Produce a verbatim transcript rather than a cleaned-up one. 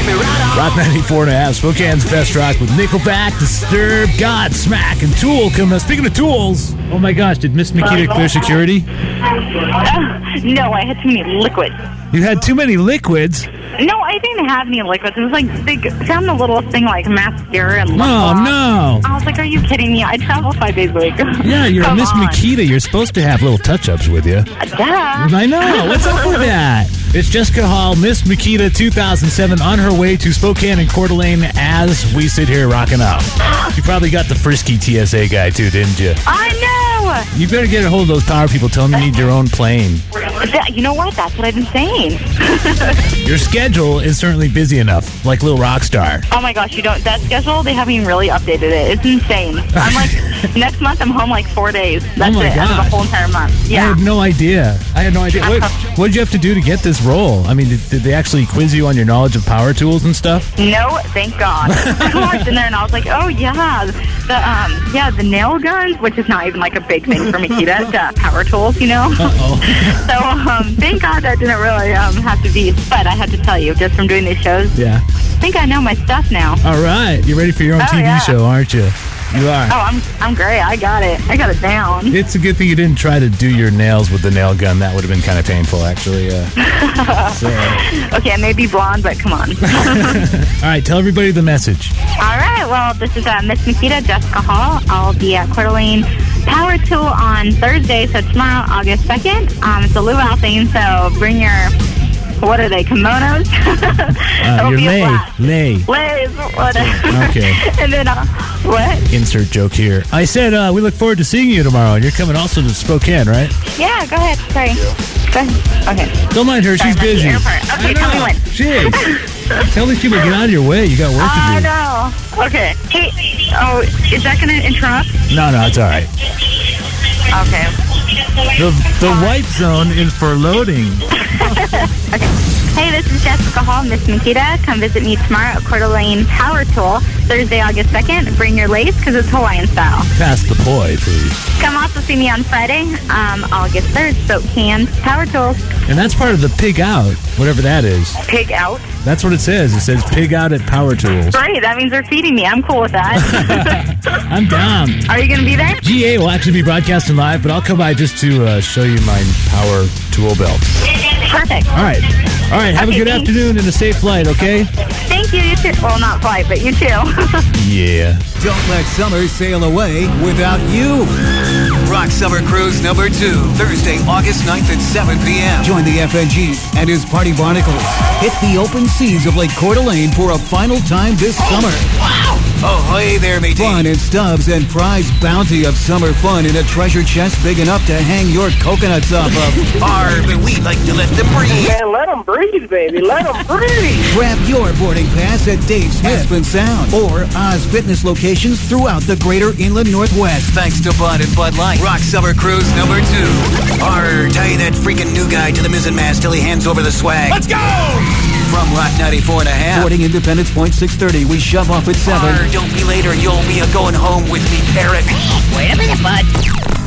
Rock ninety-four and a half, Spokane's best rock with Nickelback, Disturbed, Godsmack, and Tool coming up. Speaking of tools, oh my gosh, did Miss Makita clear security? Uh, no, I had too many liquids. You had too many liquids? No, I didn't have any liquids. It was like, they found a little thing like mascara and lip gloss. Oh, no. I was like, are you kidding me? I travel five days a week. Yeah, you're Come Miss on. Makita. You're supposed to have little touch-ups with you. Duh. I know. What's up with that? It's Jessica Hall, Miss Makita two thousand seven, on her way to Spokane and Coeur d'Alene as we sit here rocking out. You probably got the frisky T S A guy, too, didn't you? I know. You better get a hold of those power people. Tell them you need your own plane. That, you know what? That's what I've been saying. Your schedule is certainly busy enough, like Lil Rockstar. Oh my gosh, you don't, that schedule, they haven't even really updated it. It's insane. I'm like, next month I'm home like four days. That's Oh my it. Out of the gosh. whole entire month. I Yeah. had no idea. I had no idea. What, what did you have to do to get this role? I mean, did, did they actually quiz you on your knowledge of power tools and stuff? No, thank God. I walked in there and I was like, oh yeah, the um, yeah, the nail guns, which is not even like a big thing for Makita, the power tools, you know. Uh-oh. So um, thank God that didn't really um have to be. But I had to tell you, just from doing these shows, Yeah. I think I know my stuff now. All right. You're ready for your own Oh, T V yeah. show, aren't you? You are. Oh, I'm I'm great. I got it. I got it down. It's a good thing you didn't try to do your nails with the nail gun. That would have been kind of painful, actually. Uh, so, Okay, I may be blonde, but come on. all right. Tell everybody the message. All right, well, this is uh, Miss Makita, Jessica Hall. I'll be at Coeur d'Alene Power Tool on Thursday, so tomorrow, August second. Um, it's a luau thing, so bring your, what are they, kimonos? Uh, It'll your be a lay. blast. Lay. Lays, whatever. Okay. And then, uh, what? Insert joke here. I said uh, we look forward to seeing you tomorrow, and you're coming also to Spokane, right? Yeah, go ahead. Sorry. Go ahead. Okay. Don't mind her. Sorry, She's I'm at the busy. airport. Okay, I tell me know. when. Jeez. Tell these people to get out of your way. You got work to I do. know. Okay. Hey, oh, is that going to interrupt? No, no, it's all right. Okay. The the white zone is for loading. Okay. Hey, this is Jessica Hall, Miss Makita. Come visit me tomorrow at Coeur d'Alene Power Tool, Thursday, August second. Bring your lace because it's Hawaiian style. Pass the poi, please. Come also see me on Friday, um, August third, Spokane Power Tools. And that's part of the pig out, whatever that is. Pig out. That's what it says. It says pig out at Power Tools. Great, that means they're feeding me. I'm cool with that. I'm down. Are you going to be there? G A will actually be broadcasting live, but I'll come by just to uh, show you my power tool belt. Perfect. All right. All right. Have Okay, a good thanks. afternoon and a safe flight, okay? Thank you, you too. Well, not flight, but you too. Yeah. Don't let summer sail away without you. Rock Summer Cruise number two, Thursday, August ninth at seven p.m. Join the F N G and his Party Barnacles. Hit the open seas of Lake Coeur d'Alene for a final time this summer. Wow! Oh, hey there, matey. Fun and stubs and prize bounty of summer fun in a treasure chest big enough to hang your coconuts off of. Arr, but we like to let them breathe. Man, let them breathe, baby. Let them breathe. Grab your boarding pass at Dave Smith Aspen Sound or Oz Fitness locations throughout the greater Inland Northwest. Thanks to Bud and Bud Light. Rock Summer Cruise number two. Arr, tie that freaking new guy to the mizzen mast till he hands over the swag. Let's go! From Rock ninety-four and a half. Boarding Independence Point six thirty. We shove off at seven. Arr, don't be later. You'll be a going home with me, parrot. Wait a minute, bud.